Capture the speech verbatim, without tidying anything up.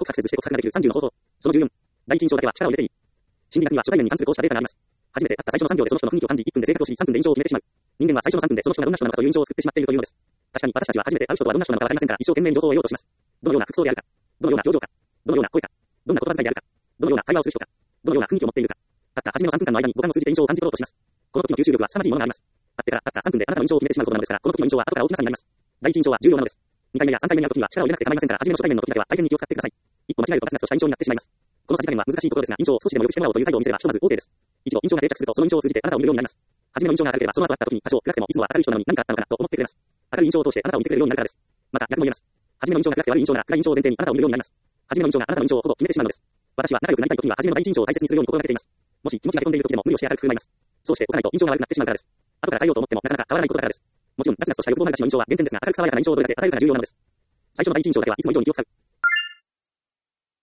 アクセスして告白ができるさんじゅうの方法。そのじゅうよん。第一印象だけは力を入れていい。心理学には初対面に関するこうしたデータがあります。初めて会った最初のさんびょうでその人の雰囲気を感じ、いっぷんで性格を知り、さんぷんで印象を決めてしまう。人間は最初のさんぷんでその人がどんな人なのかという印象を作ってしまっているというのです。確かに私たちは初めて会う人とはどんな人なのかわかりませんから、一生懸命に情報を得ようとします。どのような服装であるか、どのような表情か、どのような声か、どんな言葉遣いであるか、どのような会話をする人か、どのような雰囲気を持っているか。たった初めのさんぷんかんの間に五感を通じて印象を感じ取ろうとします。この時の吸収力は凄まじいものがあります。会ってからたったさんぷんであなたの印象を決めてしまうことなのですから、この時の印象は後から大きな差になります。第一印象は重要なのです。にかいめやさんかいめに会う時には力を入れなくて構いませんから、初めの初対面の時だけは大変に気を使ってください。一歩間違えるとガツガツとした印象になってしまいます。このさじ加減は難しいところですが、印象を少しでも良くしてもらおうという態度を見せればひとまず OK です。一度印象が定着すると、その印象を通じてあなたを見るようになります。初めの印象が明るければ、その後会った時に多少暗くてもいつもは明るい人なのに何かあったのかなと思ってくれます。明るい印象を通してあなたを見てくれるようになるからです。また逆も言えます。初めの印象が暗くて悪い印象なら暗い印象を前提にあなたを見るようになります。初めの印象があなたの印象をほぼ決めてしまうのです。私は仲良くなりたい時には初めの第一印象を大切にするように心がけています。もし気持ちがへこんでいる時でも無理をして明るく振る舞います。そうしておかないと印象が悪くなってしまうからです。後から変えようと思ってもなかなか変わらないことだからです。もちろんガツガツとした欲望ながちの印象は減点ですが、明るく爽やかな印象をどれだけ与えるかが重要なのです。最初の第一印象だけはいつも以上に気を使う。